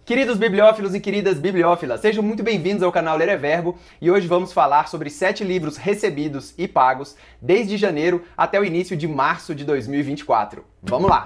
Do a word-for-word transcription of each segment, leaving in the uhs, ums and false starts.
Queridos bibliófilos e queridas bibliófilas, sejam muito bem-vindos ao canal Ler é Verbo e hoje vamos falar sobre sete livros recebidos e pagos desde janeiro até o início de março de dois mil e vinte e quatro. Vamos lá!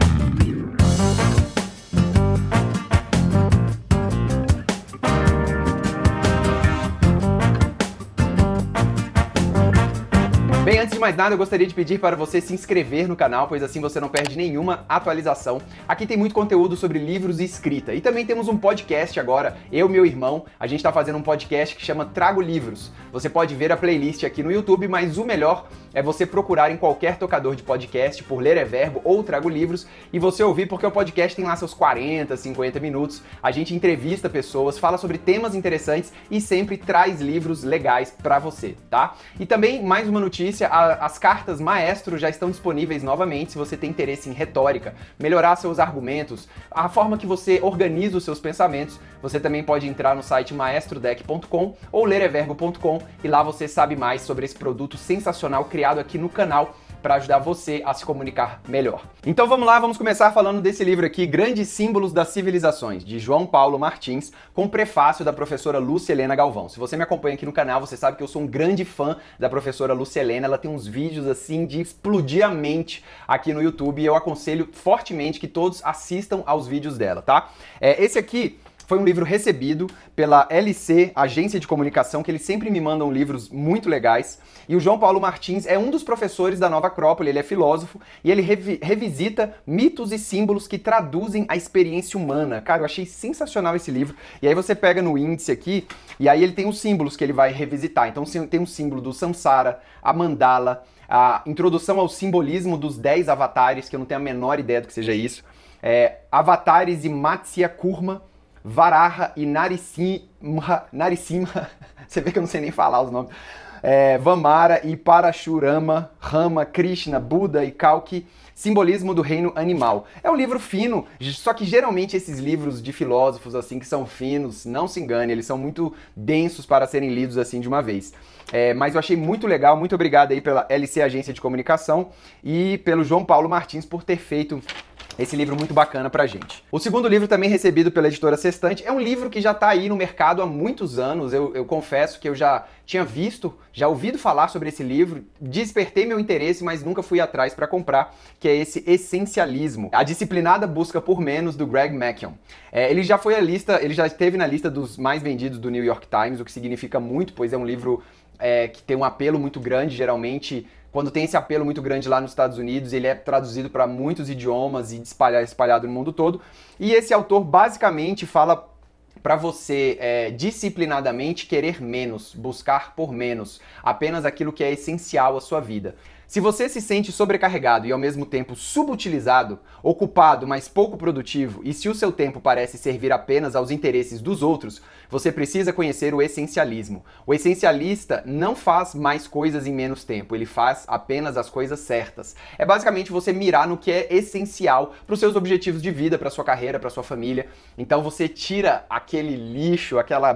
Bem, antes de mais nada, eu gostaria de pedir para você se inscrever no canal, pois assim você não perde nenhuma atualização. Aqui tem muito conteúdo sobre livros e escrita. E também temos um podcast agora, eu e meu irmão, a gente está fazendo um podcast que chama Trago Livros. Você pode ver a playlist aqui no YouTube, mas o melhor é você procurar em qualquer tocador de podcast por Ler é Verbo ou Trago Livros e você ouvir, porque o podcast tem lá seus quarenta, cinquenta minutos. A gente entrevista pessoas, fala sobre temas interessantes e sempre traz livros legais para você, tá? E também, mais uma notícia, as cartas Maestro já estão disponíveis novamente se você tem interesse em retórica, melhorar seus argumentos, a forma que você organiza os seus pensamentos. Você também pode entrar no site maestro deck ponto com ou ler é verbo ponto com e lá você sabe mais sobre esse produto sensacional criado aqui no canal para ajudar você a se comunicar melhor. Então vamos lá, vamos começar falando desse livro aqui, Grandes Símbolos das Civilizações, de João Paulo Martins, com prefácio da professora Lúcia Helena Galvão. Se você me acompanha aqui no canal, você sabe que eu sou um grande fã da professora Lúcia Helena, ela tem uns vídeos assim de explodir a mente aqui no YouTube e eu aconselho fortemente que todos assistam aos vídeos dela, tá? É, esse aqui foi um livro recebido pela L C, Agência de Comunicação, que eles sempre me mandam livros muito legais. E o João Paulo Martins é um dos professores da Nova Acrópole, ele é filósofo, e ele revi- revisita mitos e símbolos que traduzem a experiência humana. Cara, eu achei sensacional esse livro. E aí você pega no índice aqui, e aí ele tem os símbolos que ele vai revisitar. Então tem um símbolo do Samsara, a mandala, a introdução ao simbolismo dos dez avatares, que eu não tenho a menor ideia do que seja isso. É, avatares e Matsya Kurma, Varaha e Narasimha, Narasimha, você vê que eu não sei nem falar os nomes, é, Vamara e Parashurama, Rama, Krishna, Buda e Kalki, simbolismo do reino animal. É um livro fino, só que geralmente esses livros de filósofos assim que são finos, não se engane, eles são muito densos para serem lidos assim de uma vez. É, mas eu achei muito legal, muito obrigado aí pela L C Agência de Comunicação e pelo João Paulo Martins por ter feito esse livro muito bacana pra gente. O segundo livro, também recebido pela editora Sextante, é um livro que já tá aí no mercado há muitos anos. Eu, eu confesso que eu já tinha visto, já ouvido falar sobre esse livro, despertei meu interesse, mas nunca fui atrás para comprar, que é esse Essencialismo, a disciplinada busca por menos, do Greg McKeown. É, ele já foi a lista, ele já esteve na lista dos mais vendidos do New York Times, o que significa muito, pois é um livro é, que tem um apelo muito grande, geralmente. Quando tem esse apelo muito grande lá nos Estados Unidos, ele é traduzido para muitos idiomas e espalhado, espalhado no mundo todo. E esse autor basicamente fala para você é, disciplinadamente querer menos, buscar por menos, apenas aquilo que é essencial à sua vida. Se você se sente sobrecarregado e ao mesmo tempo subutilizado, ocupado, mas pouco produtivo, e se o seu tempo parece servir apenas aos interesses dos outros, você precisa conhecer o essencialismo. O essencialista não faz mais coisas em menos tempo, ele faz apenas as coisas certas. É basicamente você mirar no que é essencial para os seus objetivos de vida, para sua carreira, para sua família. Então você tira aquele lixo, aquele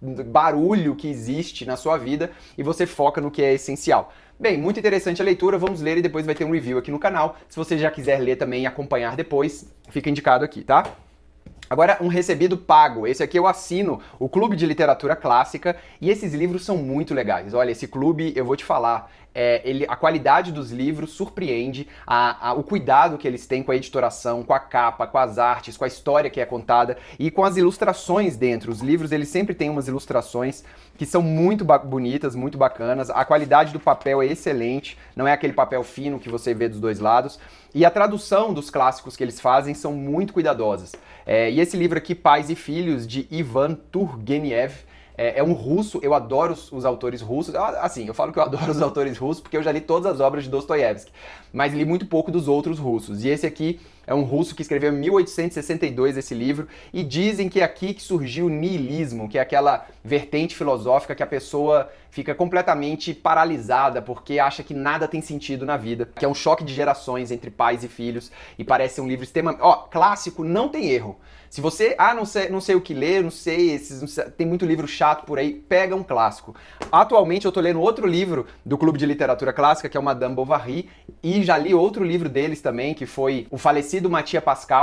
barulho que existe na sua vida e você foca no que é essencial. Bem, muito interessante a leitura, vamos ler e depois vai ter um review aqui no canal. Se você já quiser ler também e acompanhar depois, fica indicado aqui, tá? Agora, um recebido pago. Esse aqui eu assino o Clube de Literatura Clássica e esses livros são muito legais. Olha, esse clube, eu vou te falar, é, ele, a qualidade dos livros surpreende, a, a, o cuidado que eles têm com a editoração, com a capa, com as artes, com a história que é contada e com as ilustrações dentro. Os livros, eles sempre têm umas ilustrações que são muito bonitas, muito bacanas. A qualidade do papel é excelente, não é aquele papel fino que você vê dos dois lados. E a tradução dos clássicos que eles fazem são muito cuidadosas. É, e esse livro aqui, Pais e Filhos, de Ivan Turgenev, é, é um russo, eu adoro os, os autores russos. Assim, eu falo que eu adoro os autores russos porque eu já li todas as obras de Dostoiévski, mas li muito pouco dos outros russos. E esse aqui é um russo que escreveu em mil oitocentos e sessenta e dois esse livro, e dizem que é aqui que surgiu o niilismo, que é aquela vertente filosófica que a pessoa fica completamente paralisada porque acha que nada tem sentido na vida, que é um choque de gerações entre pais e filhos, e parece um livro extremamente... Ó, clássico não tem erro. Se você, ah, não sei, não sei o que ler, não sei, esses, não sei, tem muito livro chato por aí, pega um clássico. Atualmente eu tô lendo outro livro do Clube de Literatura Clássica, que é o Madame Bovary, e já li outro livro deles também, que foi O Falecido Mattia Pascal, que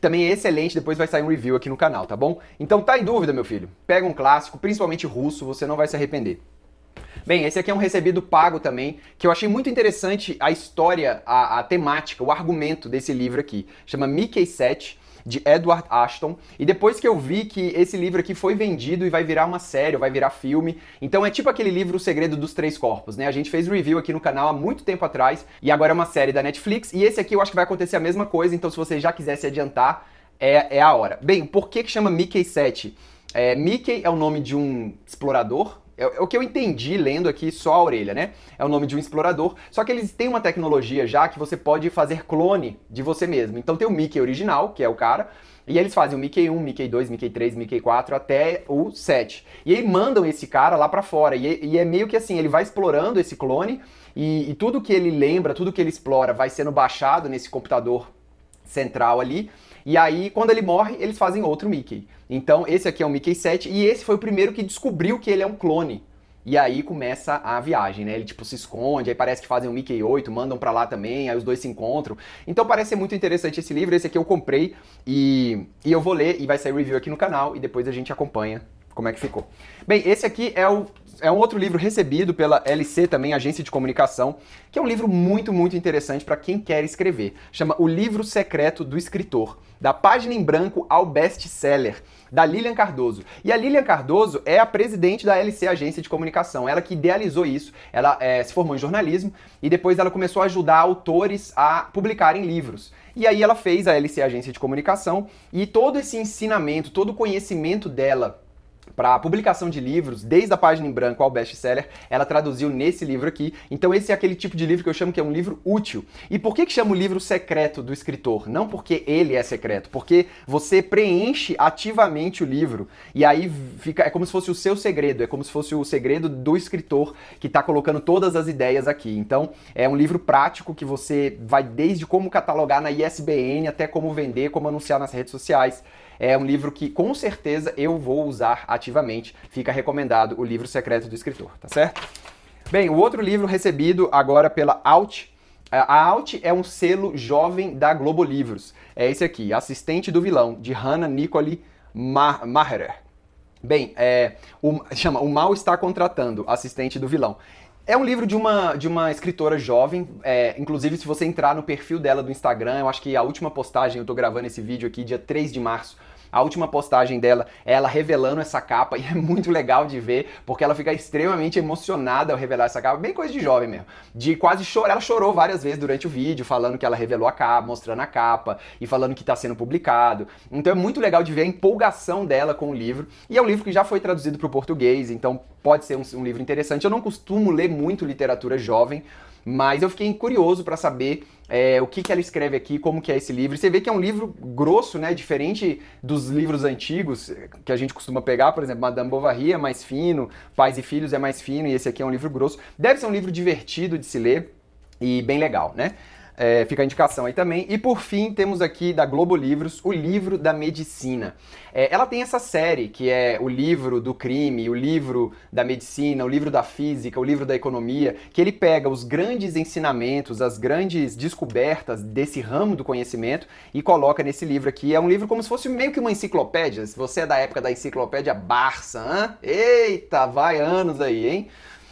também é excelente, depois vai sair um review aqui no canal, tá bom? Então tá em dúvida, meu filho? Pega um clássico, principalmente russo, você não vai se arrepender. Bem, esse aqui é um recebido pago também, que eu achei muito interessante a história, a, a temática, o argumento desse livro aqui. Chama Mickey sete, de Edward Ashton, e depois que eu vi que esse livro aqui foi vendido e vai virar uma série, vai virar filme, então é tipo aquele livro O Segredo dos Três Corpos, né? A gente fez review aqui no canal há muito tempo atrás, e agora é uma série da Netflix, e esse aqui eu acho que vai acontecer a mesma coisa, então se você já quiser se adiantar, é, é a hora. Bem, por que que chama Mickey sete? É, Mickey é o nome de um explorador. É o que eu entendi lendo aqui só a orelha, né? É o nome de um explorador, só que eles têm uma tecnologia já que você pode fazer clone de você mesmo. Então tem o Mickey original, que é o cara, e eles fazem o Mickey um, Mickey dois, Mickey três, Mickey quatro até o sete. E aí mandam esse cara lá pra fora, e, e é meio que assim, ele vai explorando esse clone, e, e tudo que ele lembra, tudo que ele explora vai sendo baixado nesse computador central ali, e aí, quando ele morre, eles fazem outro Mickey. Então, esse aqui é o Mickey sete, e esse foi o primeiro que descobriu que ele é um clone. E aí começa a viagem, né? Ele, tipo, se esconde, aí parece que fazem o Mickey oito, mandam pra lá também, aí os dois se encontram. Então, parece ser muito interessante esse livro. Esse aqui eu comprei e, e eu vou ler, e vai sair review aqui no canal, e depois a gente acompanha como é que ficou. Bem, esse aqui é o... É um outro livro recebido pela L C também, Agência de Comunicação, que é um livro muito, muito interessante para quem quer escrever. Chama O Livro Secreto do Escritor, da página em branco ao best-seller, da Lilian Cardoso. E a Lilian Cardoso é a presidente da L C, Agência de Comunicação, ela que idealizou isso. Ela é, se formou em jornalismo e depois ela começou a ajudar autores a publicarem livros. E aí ela fez a L C, Agência de Comunicação, e todo esse ensinamento, todo o conhecimento dela para a publicação de livros, desde a página em branco ao best-seller, ela traduziu nesse livro aqui. Então esse é aquele tipo de livro que eu chamo que é um livro útil. E por que que chama o livro secreto do escritor? Não porque ele é secreto, porque você preenche ativamente o livro, e aí fica, é como se fosse o seu segredo, é como se fosse o segredo do escritor que está colocando todas as ideias aqui. Então é um livro prático que você vai desde como catalogar na I S B N até como vender, como anunciar nas redes sociais. É um livro que, com certeza, eu vou usar ativamente. Fica recomendado o Livro Secreto do Escritor, tá certo? Bem, o outro livro recebido agora pela Alt. A Alt é um selo jovem da Globo Livros. É esse aqui, Assistente do Vilão, de Hannah Nicole Maherer. Bem, é, o, chama O Mal Está Contratando, Assistente do Vilão. É um livro de uma, de uma escritora jovem, é, inclusive se você entrar no perfil dela do Instagram, eu acho que a última postagem, eu tô gravando esse vídeo aqui dia três de março, a última postagem dela é ela revelando essa capa, e é muito legal de ver, porque ela fica extremamente emocionada ao revelar essa capa, bem coisa de jovem mesmo, de quase chorar. Ela chorou várias vezes durante o vídeo, falando que ela revelou a capa, mostrando a capa, e falando que está sendo publicado. Então é muito legal de ver a empolgação dela com o livro, e é um livro que já foi traduzido para o português, então pode ser um, um livro interessante. Eu não costumo ler muito literatura jovem, mas eu fiquei curioso para saber é, o que, que ela escreve aqui, como que é esse livro. E você vê que é um livro grosso, né? Diferente dos livros antigos que a gente costuma pegar, por exemplo, Madame Bovary é mais fino, Pais e Filhos é mais fino, e esse aqui é um livro grosso. Deve ser um livro divertido de se ler e bem legal, né? É, fica a indicação aí também. E por fim, temos aqui da Globo Livros, o livro da medicina. É, ela tem essa série, que é o livro do crime, o livro da medicina, o livro da física, o livro da economia, que ele pega os grandes ensinamentos, as grandes descobertas desse ramo do conhecimento e coloca nesse livro aqui. É um livro como se fosse meio que uma enciclopédia. Se você é da época da enciclopédia Barça, hã? Eita, vai anos aí, hein?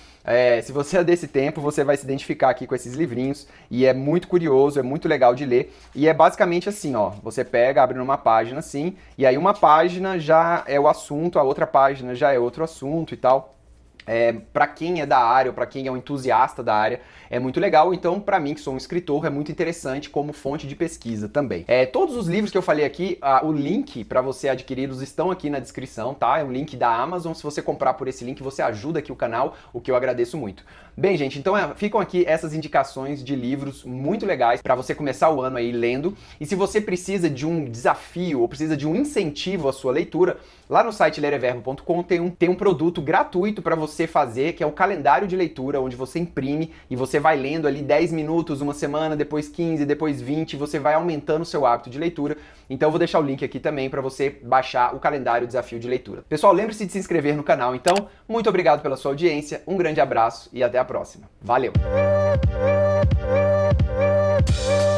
É, se você é desse tempo, você vai se identificar aqui com esses livrinhos, e é muito curioso, é muito legal de ler, e é basicamente assim, ó, você pega, abre numa página assim, e aí uma página já é o assunto, a outra página já é outro assunto e tal. É, para quem é da área, ou para quem é um entusiasta da área, é muito legal. Então, para mim, que sou um escritor, é muito interessante como fonte de pesquisa também. É, todos os livros que eu falei aqui, ah, o link para você adquiri-los estão aqui na descrição, tá? É um link da Amazon. Se você comprar por esse link, você ajuda aqui o canal, o que eu agradeço muito. Bem, gente, então é, ficam aqui essas indicações de livros muito legais para você começar o ano aí lendo. E se você precisa de um desafio ou precisa de um incentivo à sua leitura, lá no site ler é verbo ponto com tem um, tem um produto gratuito para você fazer, que é o calendário de leitura, onde você imprime e você vai lendo ali dez minutos, uma semana, depois quinze, depois vinte, você vai aumentando o seu hábito de leitura. Então eu vou deixar o link aqui também para você baixar o calendário Desafio de Leitura. Pessoal, lembre-se de se inscrever no canal, então. Muito obrigado pela sua audiência, um grande abraço e até a próxima. Valeu!